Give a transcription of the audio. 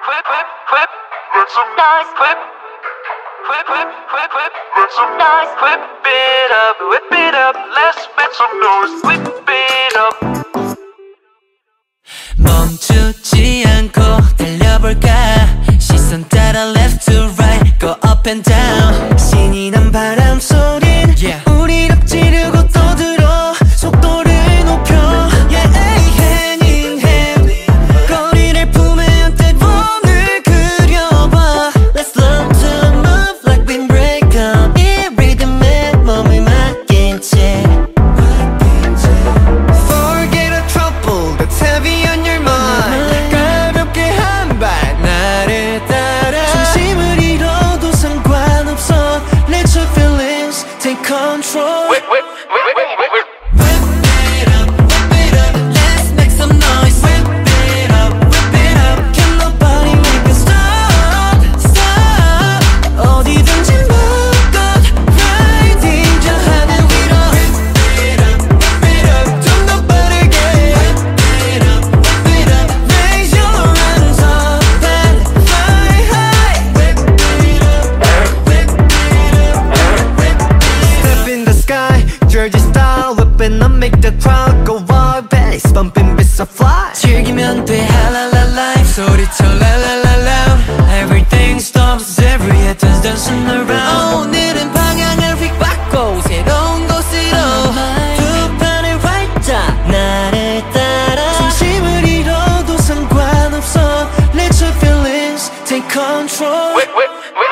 whip, let some noise, whip, let some noise, whip it up, let's make some noise, whip it up. 멈추지 않고 달려볼까 시선 따라 left to right go up and down 신이 난 바람 소린 우리 앞지르고 떠들어 속도를 높여 yeah hand in hand 거리를 품에 안대 원을 그려봐 Let's learn to move like windbreaker 이 리듬에 몸을 맡긴 채 Forget a trouble that's heavy on your mind 가볍게 한 발 나를 따라 중심을 잃어도 상관없어 Let your feelings take control Whip it up, let's make some noise Whip it up, can nobody make us stop, stop 어디든지 묶어 riding 저 하늘 위로 Whip it up, 좀 더 빠르게 Whip it up, raise your hands up and fly high Whip it up, Step in the sky, Georgie style Whipping up, make the crowd go wild Bass bumping, beats so fly 즐기면 돼, 하lalala life 소리쳐 la la la loud Everything stops, every head turns dancing around 오늘은 방향을 휙 바꿔 새로운 곳으로 두 팔을 활짝 나를 따라 중심을 잃어도 상관없어 Let your feelings take control whip.